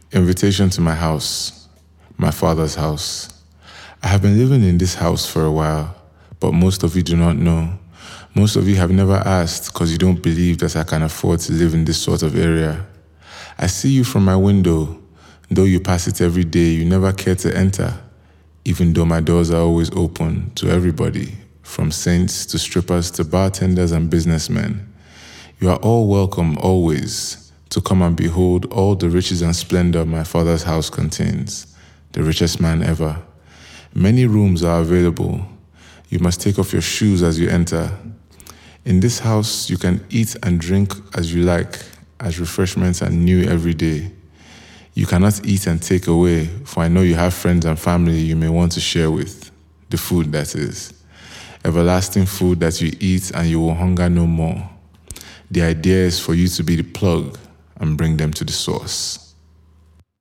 Invitation to my house, my father's house. I have been living in this house for a while, but most of you do not know. Most of you have never asked because you don't believe that I can afford to live in this sort of area. I see you from my window. Though you pass it every day, you never care to enter, even though my doors are always open to everybody, from saints to strippers to bartenders and businessmen. You are all welcome always to come and behold all the riches and splendor my father's house contains, the richest man ever. Many rooms are available. You must take off your shoes as you enter. In this house, you can eat and drink as you like, as refreshments are new every day. You cannot eat and take away, for I know you have friends and family you may want to share with. The food, that is. Everlasting food that you eat and you will hunger no more. The idea is for you to be the plug and bring them to the source.